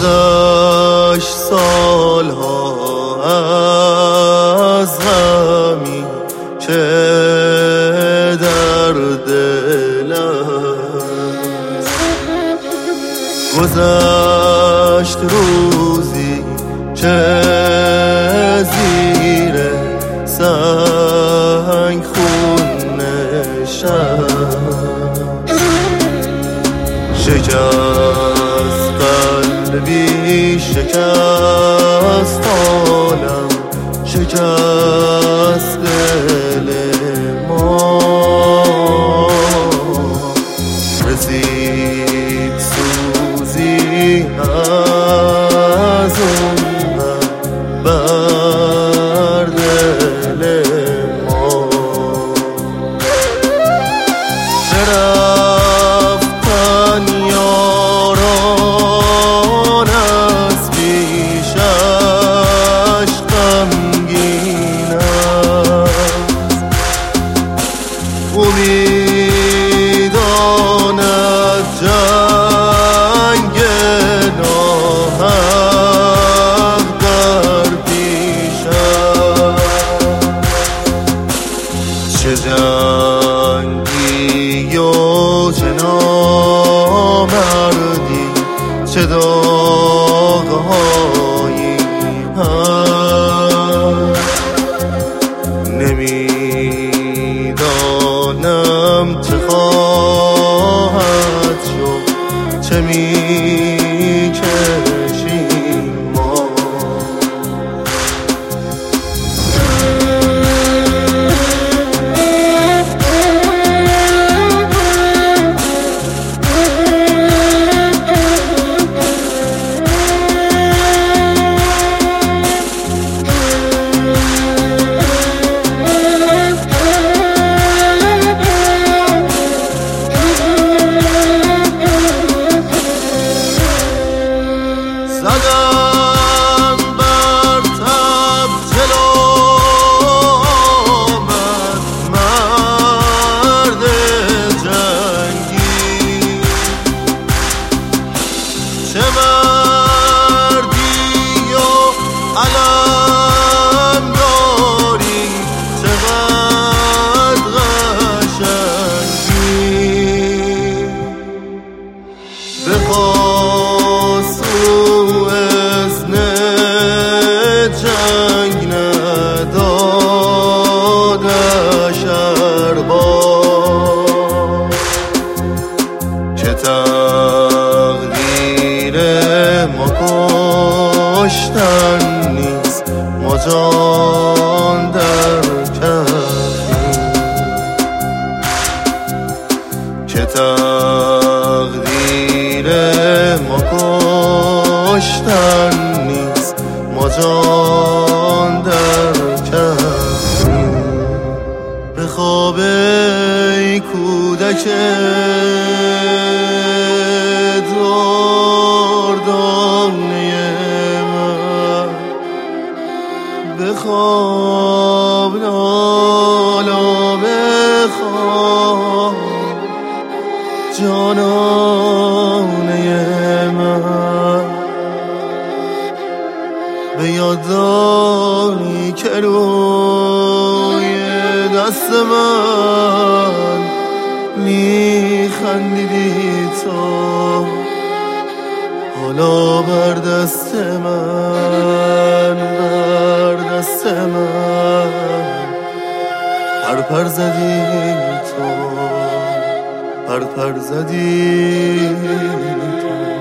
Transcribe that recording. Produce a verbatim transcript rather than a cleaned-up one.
گذشت سالها از غمی که در دل است، گذشت روزی که زیر سنگ خون نشست، شکست قلبی، شکست عالم، شکست دل ما، رسید سوزی از اون بر دل ما. رفتن یاران از پیشش غمگین است، امید آند جنگ ناحق در پیش است، چه جنگی و چه نامردی، چه داغ‌هایی هست، نمیدانم چه خواهد شد، چه میکشیم ما. زدن بر تب جلو آمد مرد جنگی، چه مردی و علم داری، چقدر قشنگی، بخواست جنگ ندادش ارباب، که تقدیر ما کشتن نیست، ما جان در کفیم، که تقدیر ما کشتن نیست، ما جان در کفیم. به خواب ای کودک دردانه من، بخواب لالا، بخواب جانانه من، به یاد داری که روی دست من میخندیدی تو، حالا بر دست من، بر دست من پر پر زدی تو، پر پر زدی تو.